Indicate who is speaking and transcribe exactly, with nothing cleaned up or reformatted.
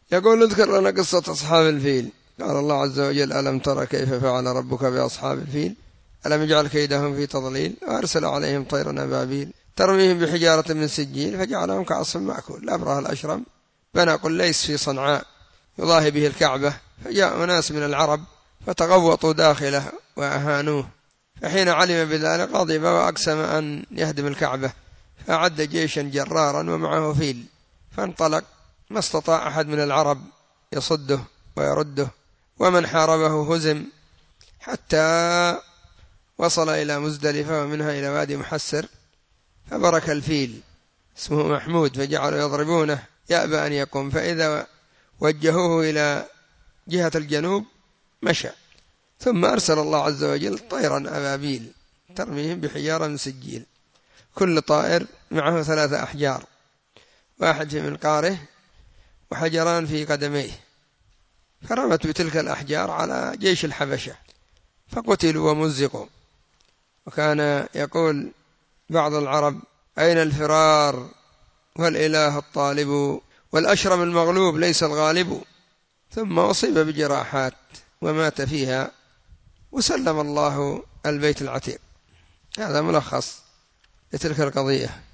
Speaker 1: يقول اذكر لنا قصة أصحاب الفيل. قال الله عز وجل ألم ترى كيف فعل ربك بأصحاب الفيل ألم يجعل كيدهم في تضليل وأرسل عليهم طيرا أبابيل ترميهم بحجارة من سجيل فجعلهم كعصف مأكول. الأبرهة الأشرم بنى قليس في صنعاء يضاهي به الكعبة، فجاء ناس من العرب فتغوطوا داخله وأهانوه، فحين علم بذلك غضب وأقسم أن يهدم الكعبة، فأعد جيشا جرارا ومعه فيل، فانطلق ما استطاع أحد من العرب يصده ويرده، ومن حاربه هزم حتى وصل إلى مزدلفة ومنها إلى وادي محسر، فبرك الفيل اسمه محمود فجعلوا يضربونه يأبى أن يقوم، فإذا وجهوه إلى جهة الجنوب مشى، ثم أرسل الله عز وجل طيرا أبابيل ترميهم بحجارة من سجيل، كل طائر معه ثلاثة أحجار، واحد في منقاره وحجران في قدميه، فرمت بتلك الأحجار على جيش الحبشة فقتلوا ومزقوا. وكان يقول بعض العرب أين الفرار والإله الطالب والأشرم المغلوب ليس الغالب، ثم أصيب بجراحات ومات فيها وسلم الله البيت العتيق. هذا ملخص لتلك القضية.